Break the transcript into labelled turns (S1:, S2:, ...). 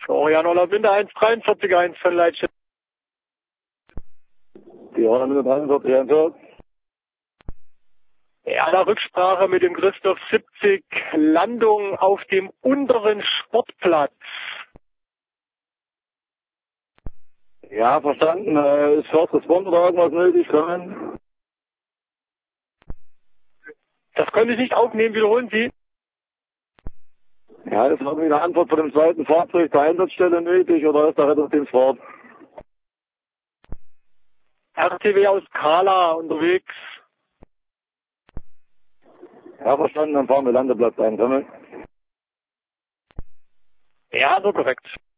S1: Florian Oller-Binder 1,43,1 von Leitsch.
S2: Die Oller-Binder 43,1.
S1: Ja, nach Rücksprache mit dem Christoph 70, Landung auf dem unteren Sportplatz.
S2: Ja, verstanden. Ist First Responder oder irgendwas nötig? Kommen?
S1: Das konnte ich nicht aufnehmen, wiederholen Sie.
S2: Ja, ist irgendwie eine Antwort von dem zweiten Fahrzeug der Einsatzstelle nötig oder ist der Rettungsdienst vor Ort?
S1: RTW aus Kala unterwegs.
S2: Ja, verstanden. Dann fahren wir Landeplatz ein. Kommen?
S1: Ja, so korrekt.